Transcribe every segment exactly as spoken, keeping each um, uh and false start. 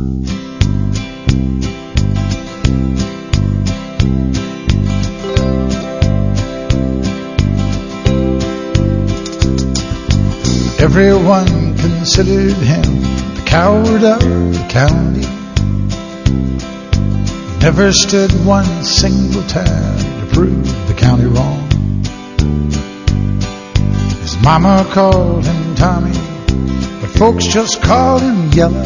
Everyone considered him the coward of the county. Never stood one single time to prove the county wrong. His mama called him Tommy, but folks just called him Yellow.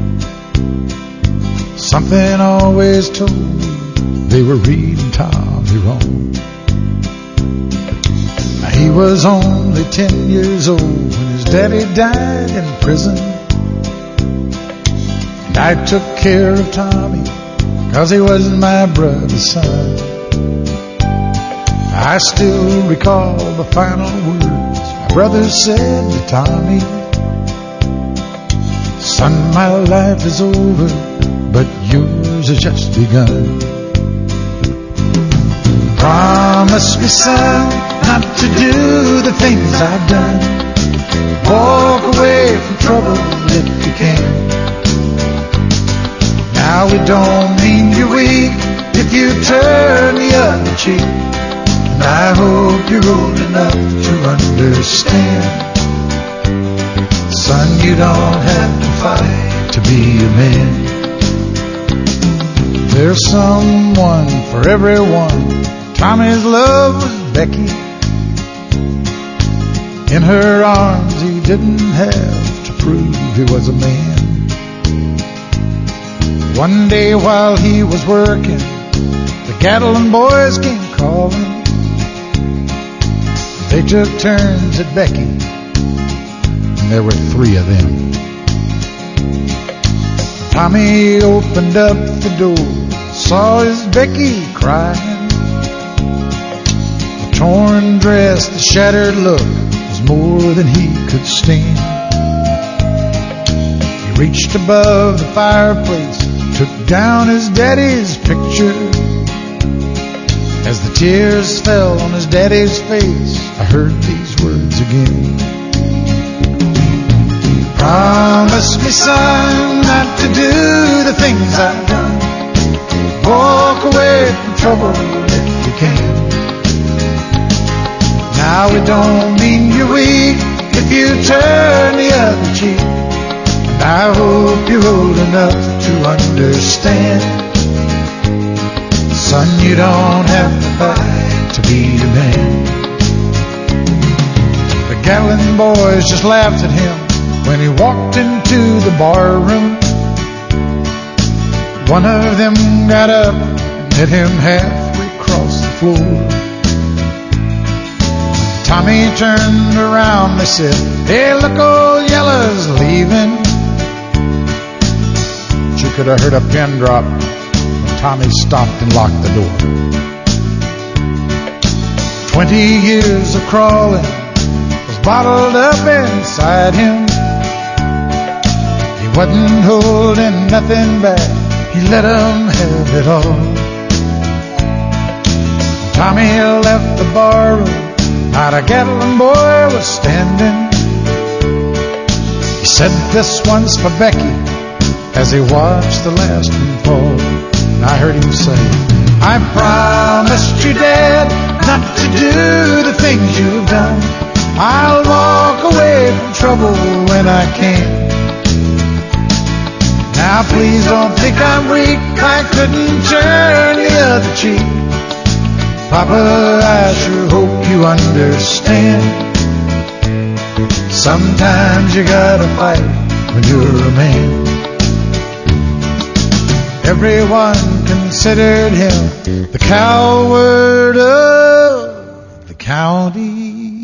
Something always told me they were reading Tommy wrong. He was only ten years old when his daddy died in prison. And I took care of Tommy, 'cause he was my brother's son. I still recall the final words my brother said to Tommy. Son, my life is over, but yours has just begun. Promise me, son, not to do the things I've done. Walk away from trouble if you can. Now we don't mean you're weak if you turn the other cheek. And I hope you're old enough to understand. Son, you don't have to fight to be a man. There's someone for everyone. Tommy's love was Becky. In her arms he didn't have to prove he was a man. One day while he was working, the Gatlin boys came calling. They took turns at Becky, and there were three of them. Tommy opened up the door, saw his Becky crying. The torn dress, the shattered look was more than he could stand. He reached above the fireplace, took down his daddy's picture. As the tears fell on his daddy's face, I heard these words again. Promise me, son, not to do the things I've done. Walk away from trouble if you can. Now we don't mean you're weak if you turn the other cheek. And I hope you're old enough to understand. Son, you don't have to fight to be a man. The Gatlin boys just laughed at him when he walked into the bar room. One of them got up and hit him halfway across the floor. Tommy turned around, they said, "Hey, look, old Yellow's leaving." But you could have heard a pin drop when Tommy stopped and locked the door. Twenty years of crawling was bottled up inside him. He wasn't holding nothing back, he let him have it all. Tommy left the bar room, not a Gatlin boy was standing. He said, "This one's for Becky," as he watched the last one fall. And I heard him say, "I promised you, Dad, not to do the things you've done. I'll walk away from trouble when I can. Now please don't think I'm weak, I couldn't turn the other cheek. Papa, I sure hope you understand. Sometimes you gotta fight when you're a man." Everyone considered him the coward of the county.